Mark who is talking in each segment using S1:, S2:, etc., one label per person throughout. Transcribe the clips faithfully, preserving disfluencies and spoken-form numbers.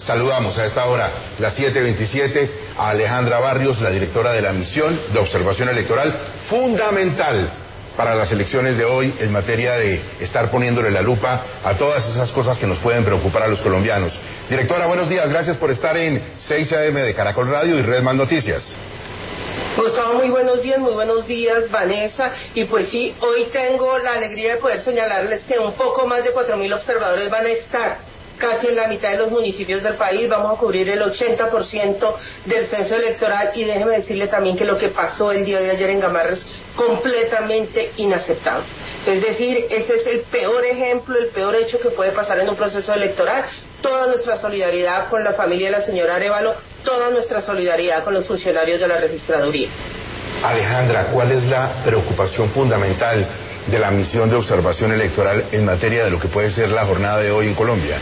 S1: Saludamos a esta hora, las siete veintisiete, a Alejandra Barrios, la directora de la misión de observación electoral, fundamental para las elecciones de hoy en materia de estar poniéndole la lupa a todas esas cosas que nos pueden preocupar a los colombianos. Directora, buenos días, gracias por estar en seis A M de Caracol Radio y Red Más Noticias.
S2: Gustavo, muy buenos días, muy buenos días, Vanessa. Y pues sí, hoy tengo la alegría de poder señalarles que un poco más de cuatro mil observadores van a estar casi en la mitad de los municipios del país. Vamos a cubrir el ochenta por ciento del censo electoral y déjeme decirle también que lo que pasó el día de ayer en Gamarra es completamente inaceptable. Es decir, ese es el peor ejemplo, el peor hecho que puede pasar en un proceso electoral. Toda nuestra solidaridad con la familia de la señora Arévalo, toda nuestra solidaridad con los funcionarios de la registraduría.
S1: Alejandra, ¿cuál es la preocupación fundamental de la misión de observación electoral en materia de lo que puede ser la jornada de hoy en Colombia?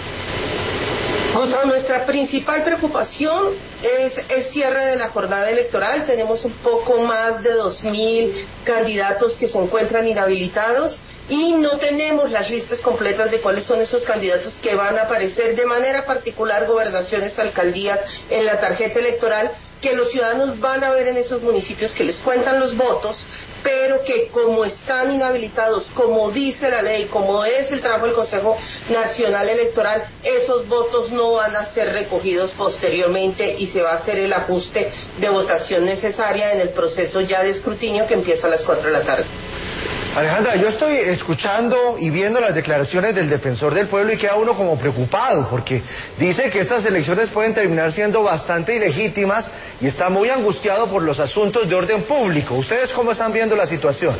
S2: O sea, nuestra principal preocupación es el cierre de la jornada electoral. Tenemos un poco más de dos mil candidatos que se encuentran inhabilitados y no tenemos las listas completas de cuáles son esos candidatos que van a aparecer de manera particular, gobernaciones, alcaldías, en la tarjeta electoral, que los ciudadanos van a ver en esos municipios, que les cuentan los votos, pero que como están inhabilitados, como dice la ley, como es el trabajo del Consejo Nacional Electoral, esos votos no van a ser recogidos posteriormente y se va a hacer el ajuste de votación necesaria en el proceso ya de escrutinio que empieza a las cuatro de la tarde.
S3: Alejandra, yo estoy escuchando y viendo las declaraciones del defensor del pueblo y queda uno como preocupado porque dice que estas elecciones pueden terminar siendo bastante ilegítimas y está muy angustiado por los asuntos de orden público. ¿Ustedes cómo están viendo la situación?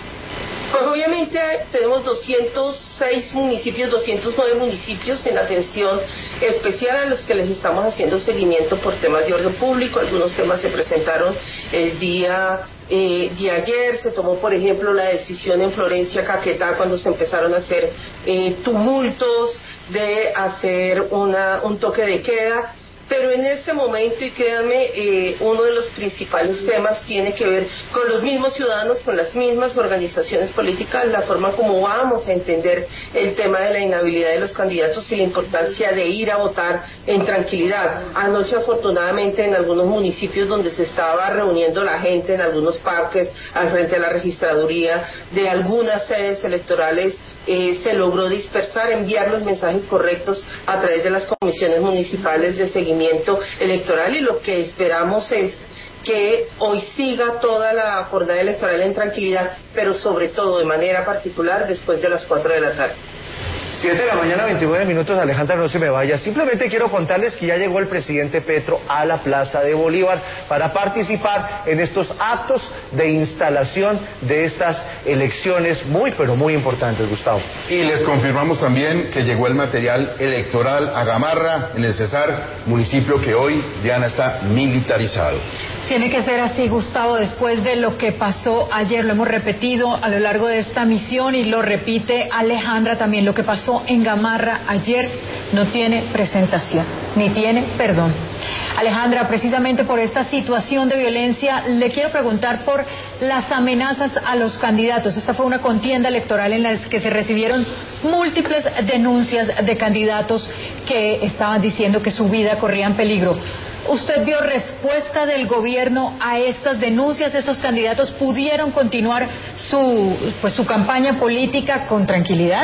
S2: Pues obviamente tenemos doscientos seis municipios, doscientos nueve municipios en atención especial a los que les estamos haciendo seguimiento por temas de orden público. Algunos temas se presentaron el día eh, de ayer. Se tomó, por ejemplo, la decisión en Florencia, Caquetá, cuando se empezaron a hacer eh, tumultos, de hacer una, un toque de queda. Pero en este momento, y créanme, eh, uno de los principales temas tiene que ver con los mismos ciudadanos, con las mismas organizaciones políticas, la forma como vamos a entender el tema de la inhabilidad de los candidatos y la importancia de ir a votar en tranquilidad. Anoche, afortunadamente, en algunos municipios donde se estaba reuniendo la gente, en algunos parques, al frente de la registraduría, de algunas sedes electorales, Eh, se logró dispersar, enviar los mensajes correctos a través de las comisiones municipales de seguimiento electoral, y lo que esperamos es que hoy siga toda la jornada electoral en tranquilidad, pero sobre todo de manera particular después de las cuatro de la tarde.
S3: siete de la mañana, veintinueve minutos, Alejandra, no se me vaya. Simplemente quiero contarles que ya llegó el presidente Petro a la Plaza de Bolívar para participar en estos actos de instalación de estas elecciones muy, pero muy importantes, Gustavo.
S1: Y les confirmamos también que llegó el material electoral a Gamarra, en el Cesar, municipio que hoy, Diana, está militarizado.
S4: Tiene que ser así, Gustavo, después de lo que pasó ayer. Lo hemos repetido a lo largo de esta misión y lo repite Alejandra también. Lo que pasó en Gamarra ayer no tiene presentación, ni tiene perdón. Alejandra, precisamente por esta situación de violencia, le quiero preguntar por las amenazas a los candidatos. Esta fue una contienda electoral en la que se recibieron múltiples denuncias de candidatos que estaban diciendo que su vida corría en peligro. ¿Usted vio respuesta del gobierno a estas denuncias? ¿Estos candidatos pudieron continuar su, pues, su campaña política con tranquilidad?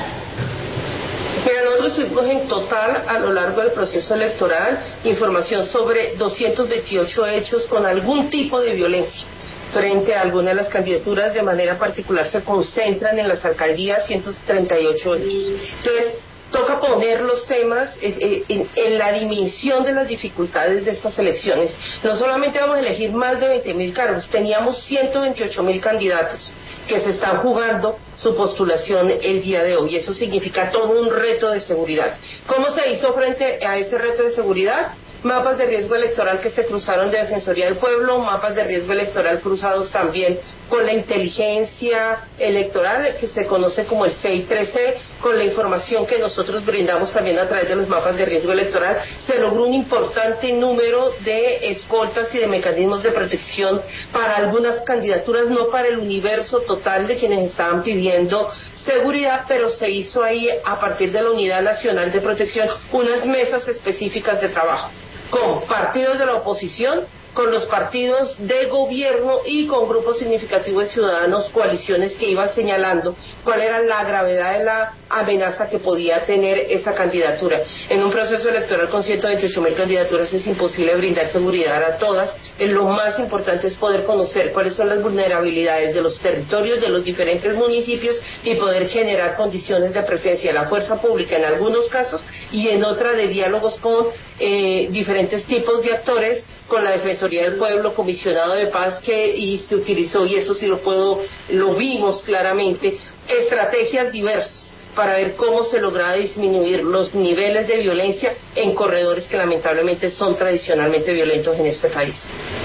S2: Pero nosotros tuvimos en total, a lo largo del proceso electoral, información sobre doscientos veintiocho hechos con algún tipo de violencia frente a algunas de las candidaturas. De manera particular se concentran en las alcaldías ciento treinta y ocho hechos. Entonces, toca poner los temas en, en, en la dimensión de las dificultades de estas elecciones. No solamente vamos a elegir más de veinte mil cargos, teníamos ciento veintiocho mil candidatos que se están jugando su postulación el día de hoy. Eso significa todo un reto de seguridad. ¿Cómo se hizo frente a ese reto de seguridad? Mapas de riesgo electoral que se cruzaron de Defensoría del Pueblo, mapas de riesgo electoral cruzados también con la inteligencia electoral, que se conoce como el C I tres C, con la información que nosotros brindamos también a través de los mapas de riesgo electoral. Se logró un importante número de escoltas y de mecanismos de protección para algunas candidaturas, no para el universo total de quienes estaban pidiendo seguridad, pero se hizo ahí a partir de la Unidad Nacional de Protección unas mesas específicas de trabajo con partidos de la oposición, con los partidos de gobierno y con grupos significativos de ciudadanos, coaliciones que iban señalando cuál era la gravedad de la amenaza que podía tener esa candidatura. En un proceso electoral con ciento veintiocho mil candidaturas es imposible brindar seguridad a todas. Lo más importante es poder conocer cuáles son las vulnerabilidades de los territorios de los diferentes municipios y poder generar condiciones de presencia de la fuerza pública en algunos casos y en otra de diálogos con eh, diferentes tipos de actores, con la Defensoría del Pueblo, Comisionado de Paz, que y se utilizó, y eso sí lo puedo, lo vimos claramente, estrategias diversas para ver cómo se lograba disminuir los niveles de violencia en corredores que lamentablemente son tradicionalmente violentos en este país.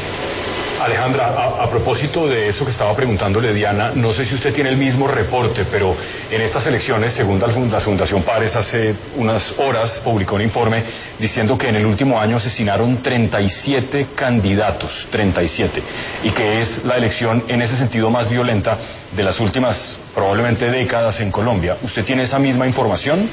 S5: Alejandra, a, a propósito de eso que estaba preguntándole Diana, no sé si usted tiene el mismo reporte, pero en estas elecciones, según la Fundación Pares, hace unas horas publicó un informe diciendo que en el último año asesinaron treinta y siete candidatos, treinta y siete, y que es la elección en ese sentido más violenta de las últimas probablemente décadas en Colombia. ¿Usted tiene esa misma información?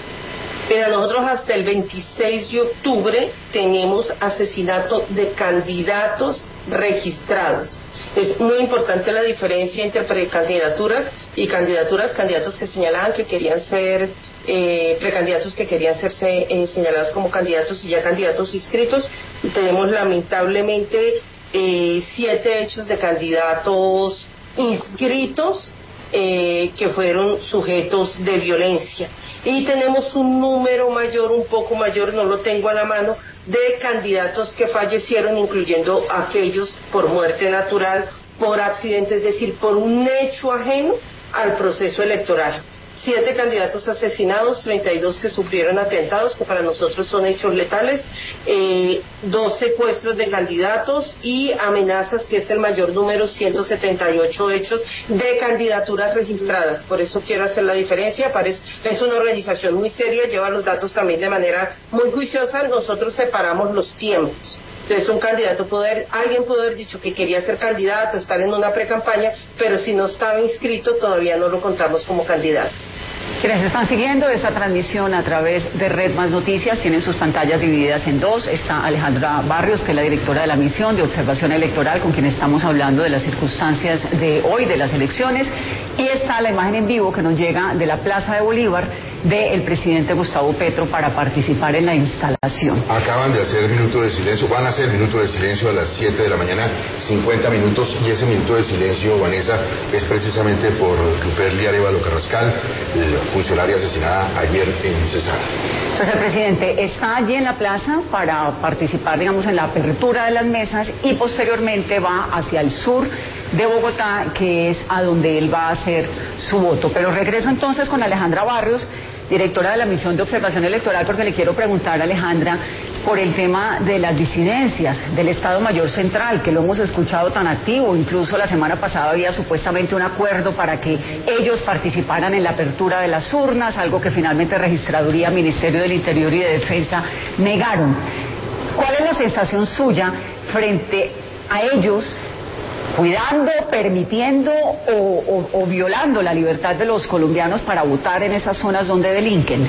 S2: Mira, nosotros hasta el veintiséis de octubre tenemos asesinato de candidatos registrados. Es muy importante la diferencia entre precandidaturas y candidaturas, candidatos que señalaban que querían ser eh, precandidatos que querían serse eh, señalados como candidatos y ya candidatos inscritos. Y tenemos lamentablemente eh, siete hechos de candidatos inscritos Eh, que fueron sujetos de violencia, y tenemos un número mayor, un poco mayor, no lo tengo a la mano, de candidatos que fallecieron, incluyendo aquellos por muerte natural, por accidente, es decir, por un hecho ajeno al proceso electoral. Siete candidatos asesinados, treinta y dos que sufrieron atentados, que para nosotros son hechos letales, eh, dos secuestros de candidatos y amenazas, que es el mayor número, ciento setenta y ocho hechos de candidaturas registradas. Por eso quiero hacer la diferencia. Pares es una organización muy seria, lleva los datos también de manera muy juiciosa. Nosotros separamos los tiempos. Entonces un candidato puede haber, alguien puede haber dicho que quería ser candidato, estar en una precampaña, pero si no estaba inscrito todavía no lo contamos como candidato.
S6: Quienes están siguiendo esta transmisión a través de Red Más Noticias tienen sus pantallas divididas en dos. Está Alejandra Barrios, que es la directora de la misión de observación electoral, con quien estamos hablando de las circunstancias de hoy, de las elecciones, y está la imagen en vivo que nos llega de la Plaza de Bolívar del presidente Gustavo Petro para participar en la instalación.
S1: Acaban de hacer minuto de silencio, van a hacer minuto de silencio a las siete de la mañana, cincuenta minutos, y ese minuto de silencio, Vanessa, es precisamente por Luperli Arévalo Carrascal, la funcionaria asesinada ayer en Cesar.
S6: Entonces el presidente está allí en la plaza para participar, digamos, en la apertura de las mesas, y posteriormente va hacia el sur de Bogotá, que es a donde él va a hacer su voto. Pero regreso entonces con Alejandra Barrios, directora de la misión de observación electoral, porque le quiero preguntar a Alejandra por el tema de las disidencias del Estado Mayor Central, que lo hemos escuchado tan activo. Incluso la semana pasada había supuestamente un acuerdo para que ellos participaran en la apertura de las urnas, algo que finalmente Registraduría, Ministerio del Interior y de Defensa negaron. ¿Cuál es la sensación suya frente a ellos, cuidando, permitiendo o, o, o violando la libertad de los colombianos para votar en esas zonas donde delinquen?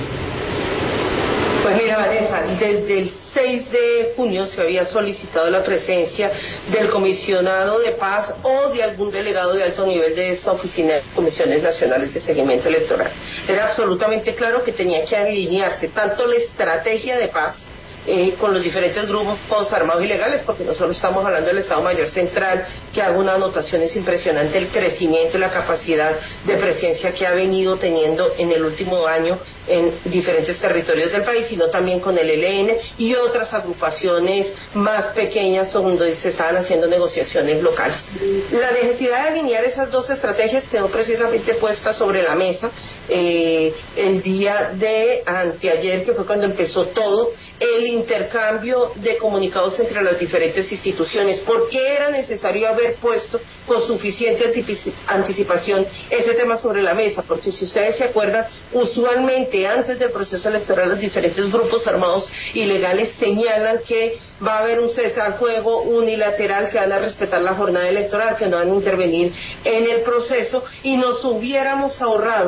S2: Pues mira, Vanessa, desde el seis de junio se había solicitado la presencia del comisionado de paz o de algún delegado de alto nivel de esta oficina de comisiones nacionales de seguimiento electoral. Era absolutamente claro que tenía que alinearse tanto la estrategia de paz Eh, con los diferentes grupos armados ilegales, porque no solo estamos hablando del Estado Mayor Central, que hago una anotación, es impresionante el crecimiento y la capacidad de presencia que ha venido teniendo en el último año en diferentes territorios del país, sino también con el E L N y otras agrupaciones más pequeñas donde se estaban haciendo negociaciones locales. La necesidad de alinear esas dos estrategias quedó precisamente puesta sobre la mesa eh, el día de anteayer, que fue cuando empezó todo el intercambio de comunicados entre las diferentes instituciones. ¿Por qué era necesario haber puesto con suficiente anticipación ese tema sobre la mesa? Porque si ustedes se acuerdan, usualmente antes del proceso electoral los diferentes grupos armados ilegales señalan que va a haber un cese al fuego unilateral, que van a respetar la jornada electoral, que no van a intervenir en el proceso, y nos hubiéramos ahorrado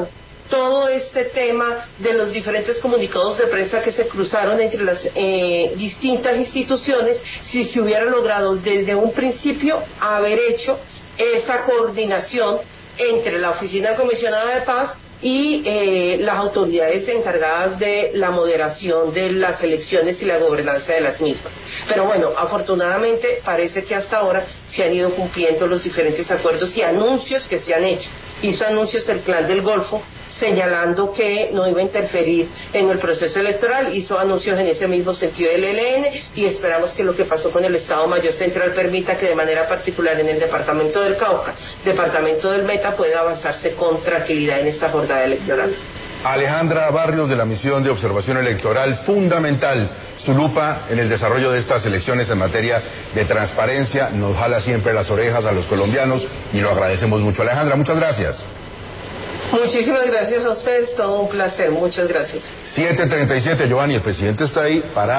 S2: todo este tema de los diferentes comunicados de prensa que se cruzaron entre las eh, distintas instituciones, si se hubiera logrado desde un principio haber hecho esa coordinación entre la Oficina Comisionada de Paz y eh, las autoridades encargadas de la moderación de las elecciones y la gobernanza de las mismas. Pero bueno, afortunadamente parece que hasta ahora se han ido cumpliendo los diferentes acuerdos y anuncios que se han hecho. Hizo anuncios el Clan del Golfo señalando que no iba a interferir en el proceso electoral, hizo anuncios en ese mismo sentido del E L N y esperamos que lo que pasó con el Estado Mayor Central permita que de manera particular en el departamento del Cauca, departamento del Meta, pueda avanzarse con tranquilidad en esta jornada electoral.
S1: Alejandra Barrios, de la misión de observación electoral, fundamental su lupa en el desarrollo de estas elecciones en materia de transparencia, nos jala siempre las orejas a los colombianos y lo agradecemos mucho. Alejandra, muchas gracias.
S2: Muchísimas gracias a ustedes, todo un placer, muchas gracias.
S1: siete treinta y siete, Giovanni, el presidente está ahí para